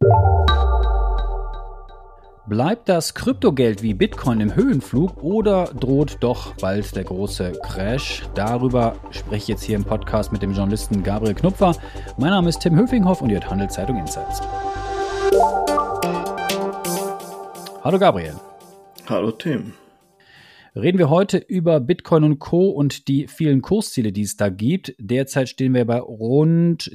Bleibt das Kryptogeld wie Bitcoin im Höhenflug oder droht doch bald der große Crash? Darüber spreche ich jetzt hier im Podcast mit dem Journalisten Gabriel Knupfer. Mein Name ist Tim Höfinghoff und ihr hört Handelszeitung Insights. Hallo Gabriel. Hallo Tim. Reden wir heute über Bitcoin und Co. und die vielen Kursziele, die es da gibt. Derzeit stehen wir bei rund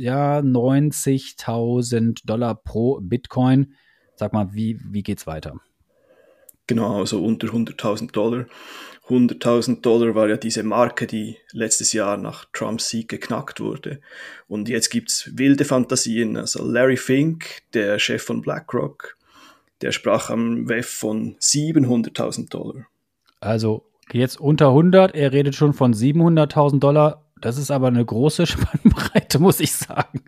$90.000 pro Bitcoin. Sag mal, wie geht's weiter? Genau, also unter $100.000. $100.000 war ja diese Marke, die letztes Jahr nach Trumps Sieg geknackt wurde. Und jetzt gibt's wilde Fantasien. Also Larry Fink, der Chef von BlackRock, der sprach am WEF von $700.000. Also jetzt unter 100, er redet schon von $700.000. Das ist aber eine große Spannbreite, muss ich sagen.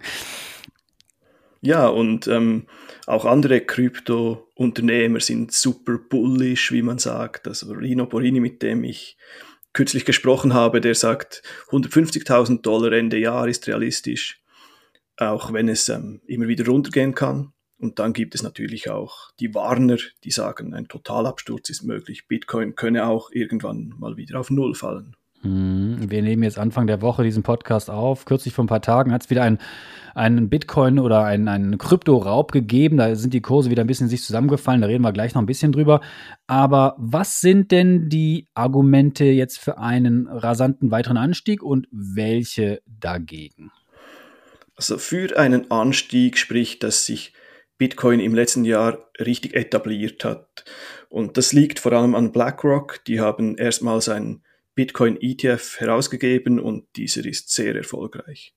Ja, und auch andere Krypto-Unternehmer sind super bullish, wie man sagt. Also Rino Borini, mit dem ich kürzlich gesprochen habe, der sagt, $150.000 Ende Jahr ist realistisch, auch wenn es immer wieder runtergehen kann. Und dann gibt es natürlich auch die Warner, die sagen, ein Totalabsturz ist möglich. Bitcoin könne auch irgendwann mal wieder auf Null fallen. Wir nehmen jetzt Anfang der Woche diesen Podcast auf. Kürzlich vor ein paar Tagen hat es wieder einen Bitcoin oder einen Kryptoraub gegeben. Da sind die Kurse wieder ein bisschen in sich zusammengefallen. Da reden wir gleich noch ein bisschen drüber. Aber was sind denn die Argumente jetzt für einen rasanten weiteren Anstieg und welche dagegen? Also für einen Anstieg spricht, dass sich Bitcoin im letzten Jahr richtig etabliert hat. Und das liegt vor allem an BlackRock. Die haben erstmals einen Bitcoin-ETF herausgegeben und dieser ist sehr erfolgreich.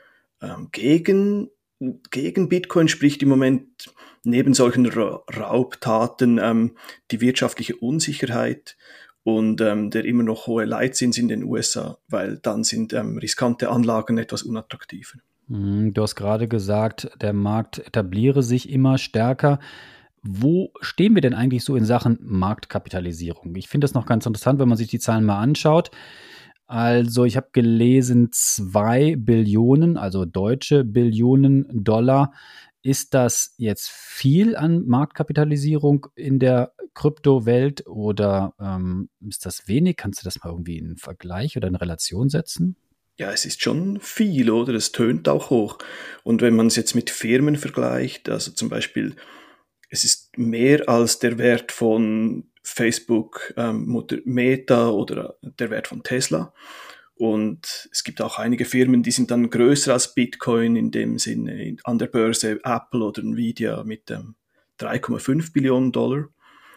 Gegen Bitcoin spricht im Moment neben solchen Raubtaten die wirtschaftliche Unsicherheit und der immer noch hohe Leitzins in den USA, weil dann sind riskante Anlagen etwas unattraktiver. Du hast gerade gesagt, der Markt etabliere sich immer stärker. Wo stehen wir denn eigentlich so in Sachen Marktkapitalisierung? Ich finde das noch ganz interessant, wenn man sich die Zahlen mal anschaut. Also ich habe gelesen, 2 Billionen, also deutsche Billionen Dollar. Ist das jetzt viel an Marktkapitalisierung in der Kryptowelt oder ist das wenig? Kannst du das mal irgendwie in einen Vergleich oder in Relation setzen? Ja, es ist schon viel, oder? Es tönt auch hoch. Und wenn man es jetzt mit Firmen vergleicht, also zum Beispiel, es ist mehr als der Wert von Facebook, Meta oder der Wert von Tesla. Und es gibt auch einige Firmen, die sind dann größer als Bitcoin, in dem Sinne an der Börse Apple oder Nvidia mit $3,5 Billionen.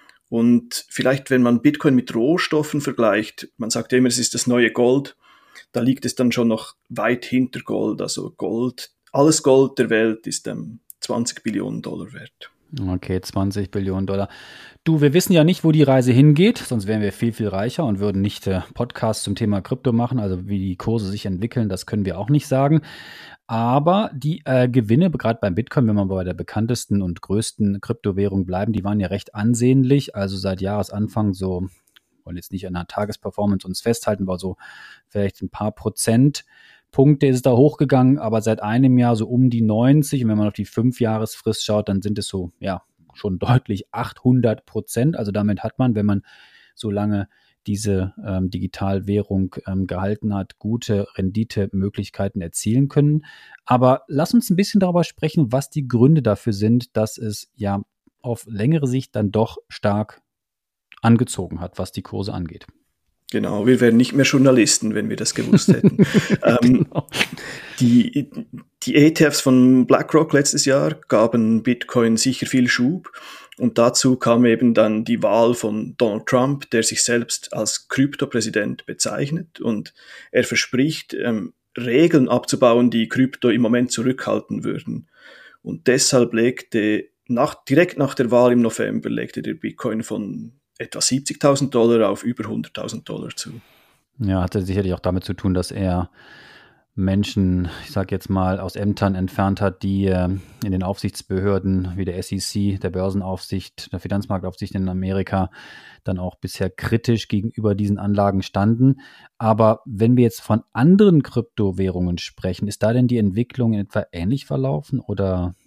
Und vielleicht, wenn man Bitcoin mit Rohstoffen vergleicht, man sagt ja immer, es ist das neue Gold, da liegt es dann schon noch weit hinter Gold. Also Gold, alles Gold der Welt ist $20 Billionen wert. Okay, $20 Billionen. Du, wir wissen ja nicht, wo die Reise hingeht, sonst wären wir viel, viel reicher und würden nicht Podcasts zum Thema Krypto machen. Also wie die Kurse sich entwickeln, das können wir auch nicht sagen. Aber die Gewinne, gerade beim Bitcoin, wenn wir bei der bekanntesten und größten Kryptowährung bleiben, die waren ja recht ansehnlich. Also seit Jahresanfang so, wollen jetzt nicht an einer Tagesperformance uns festhalten, aber so vielleicht ein paar Prozentpunkte ist es da hochgegangen, aber seit einem Jahr so um die 90. Und wenn man auf die 5-Jahresfrist schaut, dann sind es so, ja, schon deutlich 800%. Also damit hat man, wenn man so lange diese Digitalwährung gehalten hat, gute Renditemöglichkeiten erzielen können. Aber lass uns ein bisschen darüber sprechen, was die Gründe dafür sind, dass es ja auf längere Sicht dann doch stark angezogen hat, was die Kurse angeht. Genau, wir wären nicht mehr Journalisten, wenn wir das gewusst hätten. Genau. Die ETFs von BlackRock letztes Jahr gaben Bitcoin sicher viel Schub und dazu kam eben dann die Wahl von Donald Trump, der sich selbst als Kryptopräsident bezeichnet und er verspricht, Regeln abzubauen, die Krypto im Moment zurückhalten würden. Und deshalb direkt nach der Wahl im November legte der Bitcoin von etwa $70.000 auf über $100.000 zu. Ja, hatte sicherlich auch damit zu tun, dass er Menschen, ich sage jetzt mal, aus Ämtern entfernt hat, die in den Aufsichtsbehörden wie der SEC, der Börsenaufsicht, der Finanzmarktaufsicht in Amerika dann auch bisher kritisch gegenüber diesen Anlagen standen. Aber wenn wir jetzt von anderen Kryptowährungen sprechen, ist da denn die Entwicklung in etwa ähnlich verlaufen oder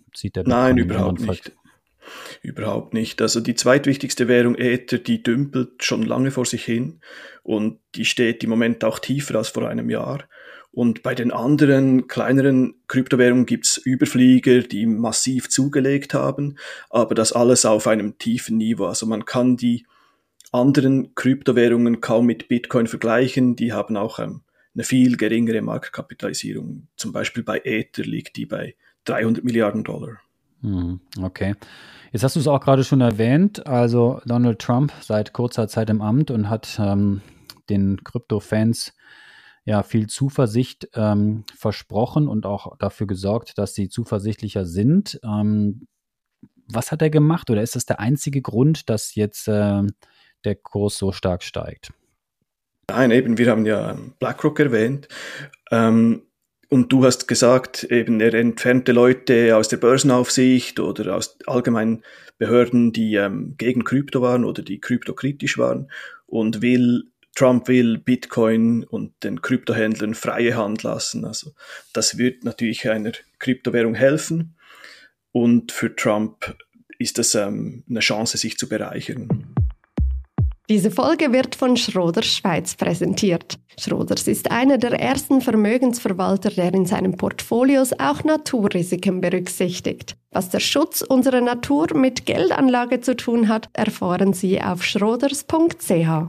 zieht der Nein, Bitcoin in anderen überhaupt nicht. Überhaupt nicht. Also die zweitwichtigste Währung Ether, die dümpelt schon lange vor sich hin und die steht im Moment auch tiefer als vor einem Jahr. Und bei den anderen kleineren Kryptowährungen gibt's Überflieger, die massiv zugelegt haben, aber das alles auf einem tiefen Niveau. Also man kann die anderen Kryptowährungen kaum mit Bitcoin vergleichen. Die haben auch eine viel geringere Marktkapitalisierung. Zum Beispiel bei Ether liegt die bei 300 Milliarden Dollar. Okay. Jetzt hast du es auch gerade schon erwähnt. Also Donald Trump seit kurzer Zeit im Amt und hat den Krypto-Fans ja viel Zuversicht versprochen und auch dafür gesorgt, dass sie zuversichtlicher sind. Was hat er gemacht oder ist das der einzige Grund, dass jetzt der Kurs so stark steigt? Nein, eben, wir haben ja BlackRock erwähnt. Und du hast gesagt, eben, er entfernte Leute aus der Börsenaufsicht oder aus allgemeinen Behörden, die gegen Krypto waren oder die kryptokritisch waren und Trump will Bitcoin und den Kryptohändlern freie Hand lassen. Also das wird natürlich einer Kryptowährung helfen und für Trump ist das eine Chance, sich zu bereichern. Diese Folge wird von Schroders Schweiz präsentiert. Schroders ist einer der ersten Vermögensverwalter, der in seinen Portfolios auch Naturrisiken berücksichtigt. Was der Schutz unserer Natur mit Geldanlage zu tun hat, erfahren Sie auf schroders.ch.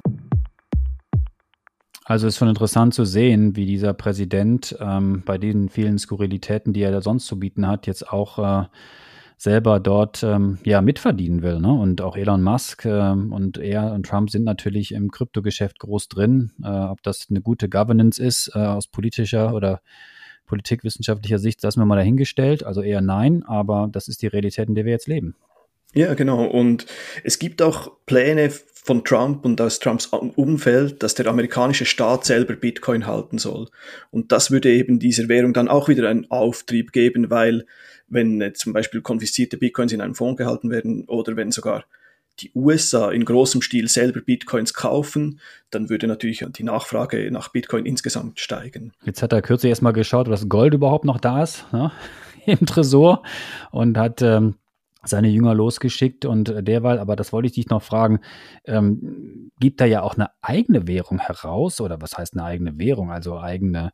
Also ist schon interessant zu sehen, wie dieser Präsident bei den vielen Skurrilitäten, die er da sonst zu bieten hat, jetzt auch selber dort mitverdienen will. Ne? Und auch Elon Musk und er und Trump sind natürlich im Kryptogeschäft groß drin. Ob das eine gute Governance ist aus politischer oder politikwissenschaftlicher Sicht, lassen wir mal dahingestellt. Also eher nein, aber das ist die Realität, in der wir jetzt leben. Ja, genau. Und es gibt auch Pläne von Trump und aus Trumps Umfeld, dass der amerikanische Staat selber Bitcoin halten soll. Und das würde eben dieser Währung dann auch wieder einen Auftrieb geben, weil wenn zum Beispiel konfiszierte Bitcoins in einem Fonds gehalten werden oder wenn sogar die USA in großem Stil selber Bitcoins kaufen, dann würde natürlich die Nachfrage nach Bitcoin insgesamt steigen. Jetzt hat er kürzlich erstmal geschaut, ob das Gold überhaupt noch da ist, ne? Im Tresor und hat seine Jünger losgeschickt und derweil, aber das wollte ich dich noch fragen, gibt er ja auch eine eigene Währung heraus oder was heißt eine eigene Währung, also eigene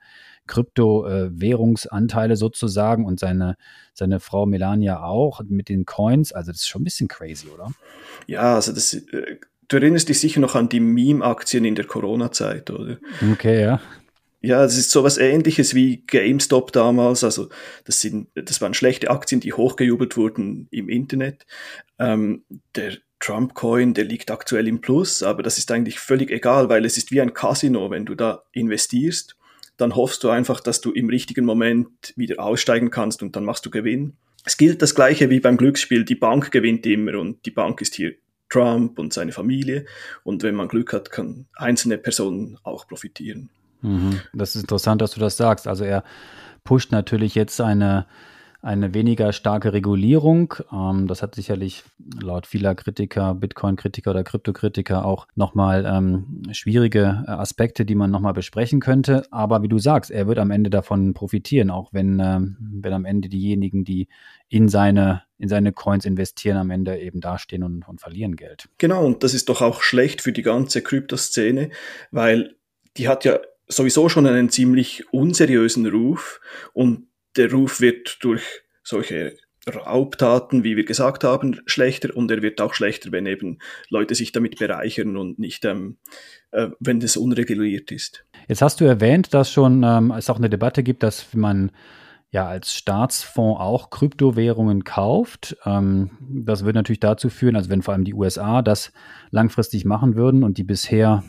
Kryptowährungsanteile sozusagen und seine Frau Melania auch mit den Coins, also das ist schon ein bisschen crazy, oder? Ja, also du erinnerst dich sicher noch an die Meme-Aktien in der Corona-Zeit, oder? Okay, ja. Ja, das ist sowas Ähnliches wie GameStop damals. Also das waren schlechte Aktien, die hochgejubelt wurden im Internet. Der Trump-Coin, der liegt aktuell im Plus, aber das ist eigentlich völlig egal, weil es ist wie ein Casino. Wenn du da investierst, dann hoffst du einfach, dass du im richtigen Moment wieder aussteigen kannst und dann machst du Gewinn. Es gilt das Gleiche wie beim Glücksspiel. Die Bank gewinnt immer und die Bank ist hier Trump und seine Familie. Und wenn man Glück hat, kann einzelne Personen auch profitieren. Das ist interessant, dass du das sagst. Also er pusht natürlich jetzt eine weniger starke Regulierung. Das hat sicherlich laut vieler Kritiker, Bitcoin-Kritiker oder Kryptokritiker auch nochmal schwierige Aspekte, die man nochmal besprechen könnte. Aber wie du sagst, er wird am Ende davon profitieren, auch wenn am Ende diejenigen, die in seine Coins investieren, am Ende eben dastehen und verlieren Geld. Genau, und das ist doch auch schlecht für die ganze Kryptoszene, weil die hat ja sowieso schon einen ziemlich unseriösen Ruf und der Ruf wird durch solche Raubtaten, wie wir gesagt haben, schlechter und er wird auch schlechter, wenn eben Leute sich damit bereichern und nicht, wenn das unreguliert ist. Jetzt hast du erwähnt, dass schon es auch eine Debatte gibt, dass man ja als Staatsfonds auch Kryptowährungen kauft. Das würde natürlich dazu führen, also wenn vor allem die USA das langfristig machen würden und die bisher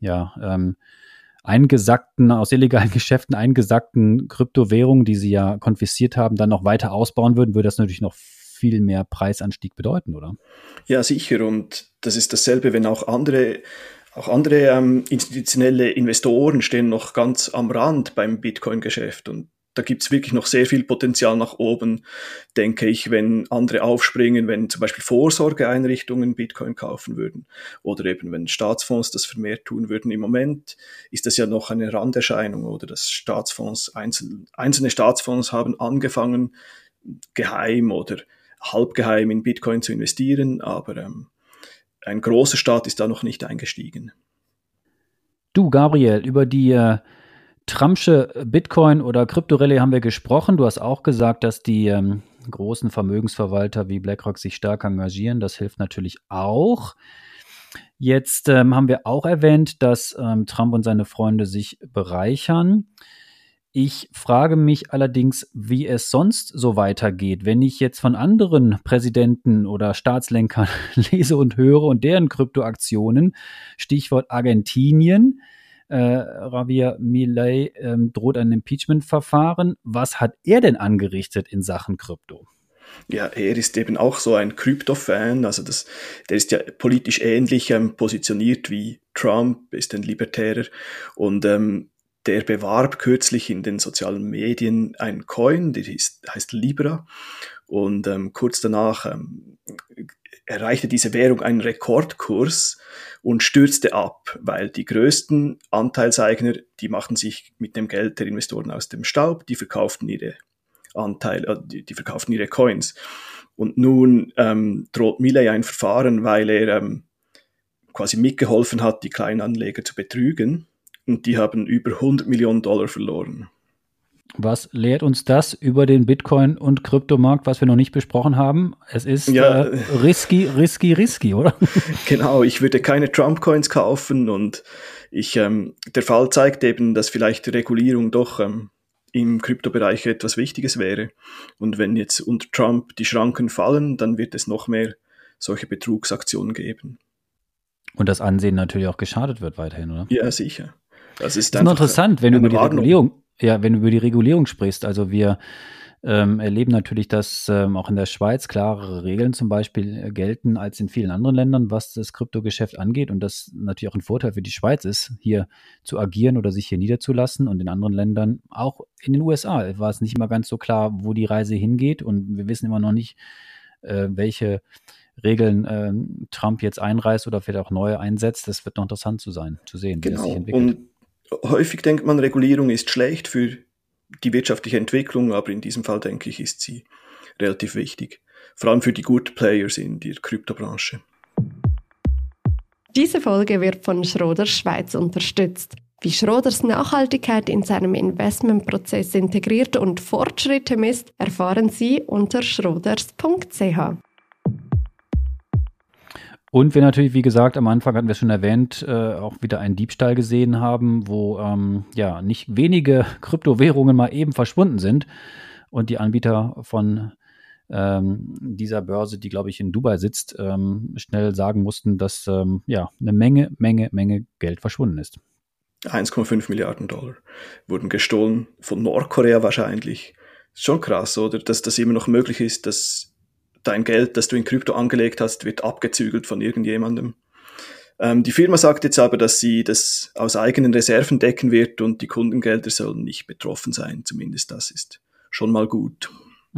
aus illegalen Geschäften eingesackten Kryptowährungen, die sie ja konfisziert haben, dann noch weiter ausbauen würden, würde das natürlich noch viel mehr Preisanstieg bedeuten, oder? Ja, sicher. Und das ist dasselbe, wenn auch andere institutionelle Investoren stehen noch ganz am Rand beim Bitcoin-Geschäft. Und da gibt's wirklich noch sehr viel Potenzial nach oben, denke ich, wenn andere aufspringen, wenn zum Beispiel Vorsorgeeinrichtungen Bitcoin kaufen würden oder eben wenn Staatsfonds das vermehrt tun würden. Im Moment ist das ja noch eine Randerscheinung oder dass einzelne Staatsfonds haben angefangen, geheim oder halbgeheim in Bitcoin zu investieren, aber ein großer Staat ist da noch nicht eingestiegen. Du, Gabriel, über die Trumpsche Bitcoin- oder Kryptorallye haben wir gesprochen. Du hast auch gesagt, dass die großen Vermögensverwalter wie BlackRock sich stark engagieren. Das hilft natürlich auch. Jetzt haben wir auch erwähnt, dass Trump und seine Freunde sich bereichern. Ich frage mich allerdings, wie es sonst so weitergeht. Wenn ich jetzt von anderen Präsidenten oder Staatslenkern lese und höre und deren Kryptoaktionen, Stichwort Argentinien, Javier Milei droht ein Impeachment-Verfahren. Was hat er denn angerichtet in Sachen Krypto? Ja, er ist eben auch so ein Krypto-Fan, also der ist ja politisch ähnlich positioniert wie Trump, ist ein Libertärer und der bewarb kürzlich in den sozialen Medien einen Coin, der heißt Libra und kurz danach erreichte diese Währung einen Rekordkurs und stürzte ab, weil die größten Anteilseigner, die machten sich mit dem Geld der Investoren aus dem Staub, die verkauften ihre Anteile, die verkauften ihre Coins. Und nun droht Milei ein Verfahren, weil er quasi mitgeholfen hat, die Kleinanleger zu betrügen. Und die haben über $100 Millionen verloren. Was lehrt uns das über den Bitcoin- und Kryptomarkt, was wir noch nicht besprochen haben? Es ist risky, oder? Genau, ich würde keine Trump-Coins kaufen und der Fall zeigt eben, dass vielleicht Regulierung doch im Kryptobereich etwas Wichtiges wäre. Und wenn jetzt unter Trump die Schranken fallen, dann wird es noch mehr solche Betrugsaktionen geben. Und das Ansehen natürlich auch geschadet wird weiterhin, oder? Ja, sicher. Das ist nur interessant, wenn du über die Regulierung sprichst. Also wir erleben natürlich, dass auch in der Schweiz klarere Regeln zum Beispiel gelten als in vielen anderen Ländern, was das Kryptogeschäft angeht und das natürlich auch ein Vorteil für die Schweiz ist, hier zu agieren oder sich hier niederzulassen und in anderen Ländern, auch in den USA, war es nicht immer ganz so klar, wo die Reise hingeht und wir wissen immer noch nicht, welche Regeln Trump jetzt einreißt oder vielleicht auch neue einsetzt. Das wird noch interessant zu sehen, wie das sich entwickelt. Und häufig denkt man, Regulierung ist schlecht für die wirtschaftliche Entwicklung, aber in diesem Fall, denke ich, ist sie relativ wichtig. Vor allem für die Good Players in der Kryptobranche. Diese Folge wird von Schroders Schweiz unterstützt. Wie Schroders Nachhaltigkeit in seinem Investmentprozess integriert und Fortschritte misst, erfahren Sie unter schroders.ch. Und wir natürlich, wie gesagt, am Anfang hatten wir es schon erwähnt, auch wieder einen Diebstahl gesehen haben, wo nicht wenige Kryptowährungen mal eben verschwunden sind und die Anbieter von dieser Börse, die, glaube ich, in Dubai sitzt, schnell sagen mussten, dass eine Menge Geld verschwunden ist. 1,5 Milliarden Dollar wurden gestohlen, von Nordkorea wahrscheinlich. Ist schon krass, oder? Dass das immer noch möglich ist, dass dein Geld, das du in Krypto angelegt hast, wird abgezügelt von irgendjemandem. Die Firma sagt jetzt aber, dass sie das aus eigenen Reserven decken wird und die Kundengelder sollen nicht betroffen sein. Zumindest das ist schon mal gut.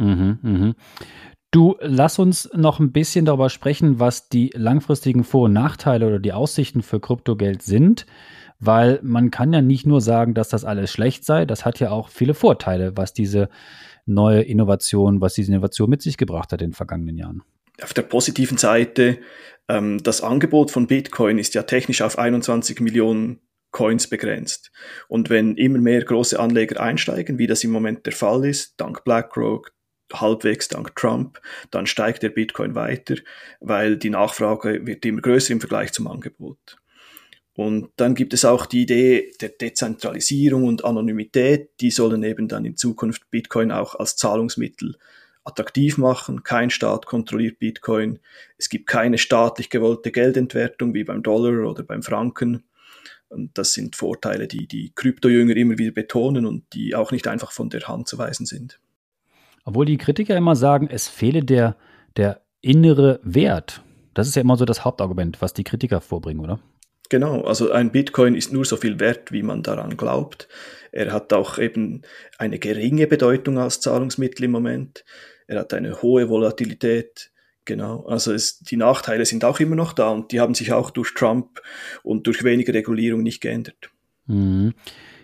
Du, lass uns noch ein bisschen darüber sprechen, was die langfristigen Vor- und Nachteile oder die Aussichten für Kryptogeld sind, weil man kann ja nicht nur sagen, dass das alles schlecht sei, das hat ja auch viele Vorteile, was diese Innovation mit sich gebracht hat in den vergangenen Jahren. Auf der positiven Seite, das Angebot von Bitcoin ist ja technisch auf 21 Millionen Coins begrenzt. Und wenn immer mehr große Anleger einsteigen, wie das im Moment der Fall ist, dank BlackRock, halbwegs dank Trump, dann steigt der Bitcoin weiter, weil die Nachfrage wird immer größer im Vergleich zum Angebot. Und dann gibt es auch die Idee der Dezentralisierung und Anonymität, die sollen eben dann in Zukunft Bitcoin auch als Zahlungsmittel attraktiv machen. Kein Staat kontrolliert Bitcoin. Es gibt keine staatlich gewollte Geldentwertung wie beim Dollar oder beim Franken. Und das sind Vorteile, die die Kryptojünger immer wieder betonen und die auch nicht einfach von der Hand zu weisen sind. Obwohl die Kritiker immer sagen, es fehle der innere Wert. Das ist ja immer so das Hauptargument, was die Kritiker vorbringen, oder? Genau, also ein Bitcoin ist nur so viel wert, wie man daran glaubt. Er hat auch eben eine geringe Bedeutung als Zahlungsmittel im Moment. Er hat eine hohe Volatilität. Genau, also die Nachteile sind auch immer noch da und die haben sich auch durch Trump und durch weniger Regulierung nicht geändert.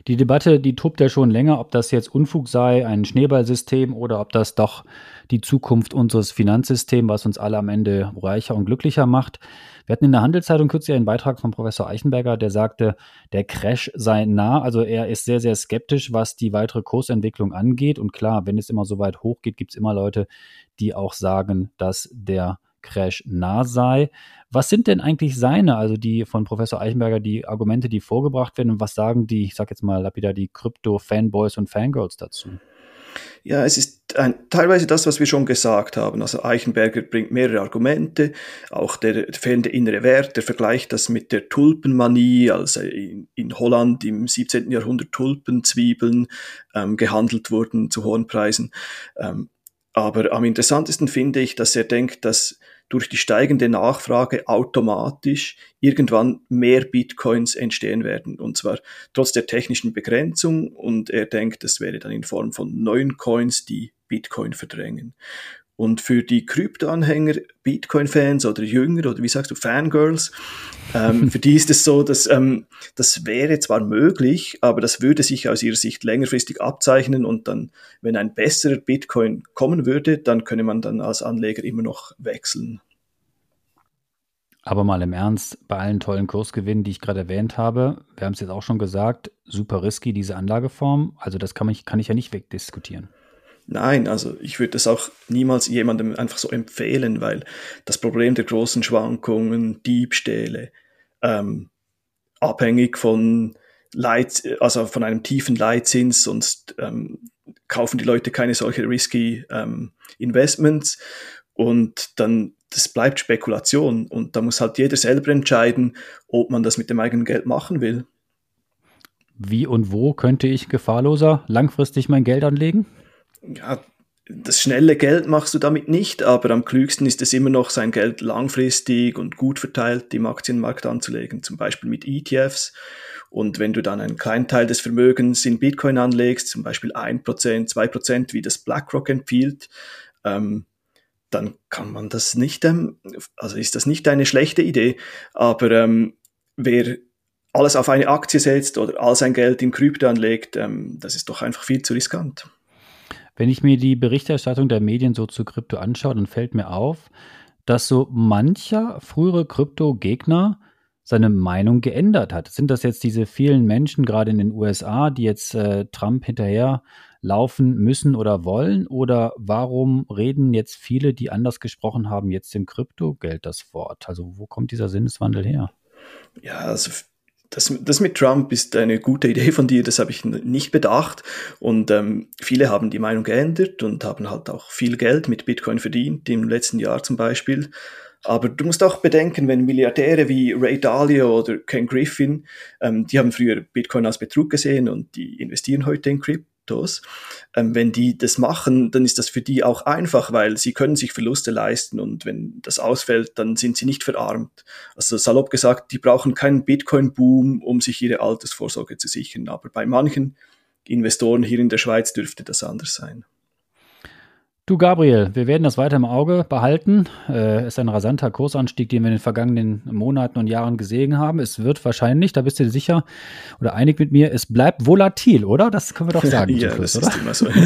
Die Debatte, die tobt ja schon länger, ob das jetzt Unfug sei, ein Schneeballsystem oder ob das doch die Zukunft unseres Finanzsystems, was uns alle am Ende reicher und glücklicher macht. Wir hatten in der Handelszeitung kürzlich einen Beitrag von Professor Eichenberger, der sagte, der Crash sei nah. Also er ist sehr, sehr skeptisch, was die weitere Kursentwicklung angeht. Und klar, wenn es immer so weit hoch geht, gibt es immer Leute, die auch sagen, dass der Crash nah sei. Was sind denn eigentlich seine, also die von Professor Eichenberger, die Argumente, die vorgebracht werden und was sagen die, ich sag jetzt mal lapidar, die Krypto-Fanboys und Fangirls dazu? Ja, es ist teilweise das, was wir schon gesagt haben. Also Eichenberger bringt mehrere Argumente, auch der fehlende innere Wert, der vergleicht das mit der Tulpenmanie, als in Holland im 17. Jahrhundert Tulpenzwiebeln gehandelt wurden zu hohen Preisen. Aber am interessantesten finde ich, dass er denkt, dass durch die steigende Nachfrage automatisch irgendwann mehr Bitcoins entstehen werden. Und zwar trotz der technischen Begrenzung. Und er denkt, das wäre dann in Form von neuen Coins, die Bitcoin verdrängen. Und für die Krypto-Anhänger, Bitcoin-Fans oder Jünger oder wie sagst du, Fangirls, für die ist es so, dass das wäre zwar möglich, aber das würde sich aus ihrer Sicht längerfristig abzeichnen und dann, wenn ein besserer Bitcoin kommen würde, dann könne man dann als Anleger immer noch wechseln. Aber mal im Ernst, bei allen tollen Kursgewinnen, die ich gerade erwähnt habe, wir haben es jetzt auch schon gesagt, super risky, diese Anlageform, also das kann ich ja nicht wegdiskutieren. Nein, also ich würde das auch niemals jemandem einfach so empfehlen, weil das Problem der großen Schwankungen, Diebstähle, abhängig von also von einem tiefen Leitzins, sonst kaufen die Leute keine solche risky Investments und dann das bleibt Spekulation und da muss halt jeder selber entscheiden, ob man das mit dem eigenen Geld machen will. Wie und wo könnte ich gefahrloser langfristig mein Geld anlegen? Ja, das schnelle Geld machst du damit nicht, aber am klügsten ist es immer noch, sein Geld langfristig und gut verteilt im Aktienmarkt anzulegen, zum Beispiel mit ETFs. Und wenn du dann einen kleinen Teil des Vermögens in Bitcoin anlegst, zum Beispiel 1%, 2%, wie das BlackRock empfiehlt, dann kann man das nicht, also ist das nicht eine schlechte Idee, aber wer alles auf eine Aktie setzt oder all sein Geld in Krypto anlegt, das ist doch einfach viel zu riskant. Wenn ich mir die Berichterstattung der Medien so zu Krypto anschaue, dann fällt mir auf, dass so mancher frühere Krypto-Gegner seine Meinung geändert hat. Sind das jetzt diese vielen Menschen, gerade in den USA, die jetzt Trump hinterher laufen müssen oder wollen? Oder warum reden jetzt viele, die anders gesprochen haben, jetzt dem Kryptogeld das Wort? Also wo kommt dieser Sinneswandel her? Ja, also das mit Trump ist eine gute Idee von dir, das habe ich nicht bedacht und viele haben die Meinung geändert und haben halt auch viel Geld mit Bitcoin verdient, im letzten Jahr zum Beispiel. Aber du musst auch bedenken, wenn Milliardäre wie Ray Dalio oder Ken Griffin, die haben früher Bitcoin als Betrug gesehen und die investieren heute in Kryptos. Wenn die das machen, dann ist das für die auch einfach, weil sie können sich Verluste leisten und wenn das ausfällt, dann sind sie nicht verarmt. Also salopp gesagt, die brauchen keinen Bitcoin-Boom, um sich ihre Altersvorsorge zu sichern. Aber bei manchen Investoren hier in der Schweiz dürfte das anders sein. Du Gabriel, wir werden das weiter im Auge behalten. Es ist ein rasanter Kursanstieg, den wir in den vergangenen Monaten und Jahren gesehen haben. Es wird wahrscheinlich, da bist du dir sicher oder einig mit mir, es bleibt volatil, oder? Das können wir doch sagen. Ja, Schluss, das oder? ist immer so.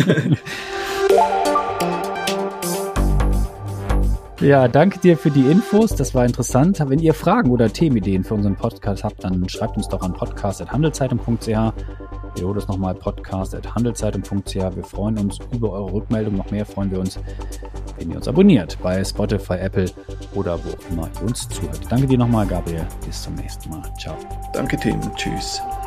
Ja, danke dir für die Infos, das war interessant. Wenn ihr Fragen oder Themenideen für unseren Podcast habt, dann schreibt uns doch an podcast@handelszeitung.ch. Ich wiederhole das nochmal, podcast@handelszeitung.ch. Wir freuen uns über eure Rückmeldung. Noch mehr freuen wir uns, wenn ihr uns abonniert bei Spotify, Apple oder wo auch immer ihr uns zuhört. Danke dir nochmal, Gabriel. Bis zum nächsten Mal. Ciao. Danke, Tim. Tschüss.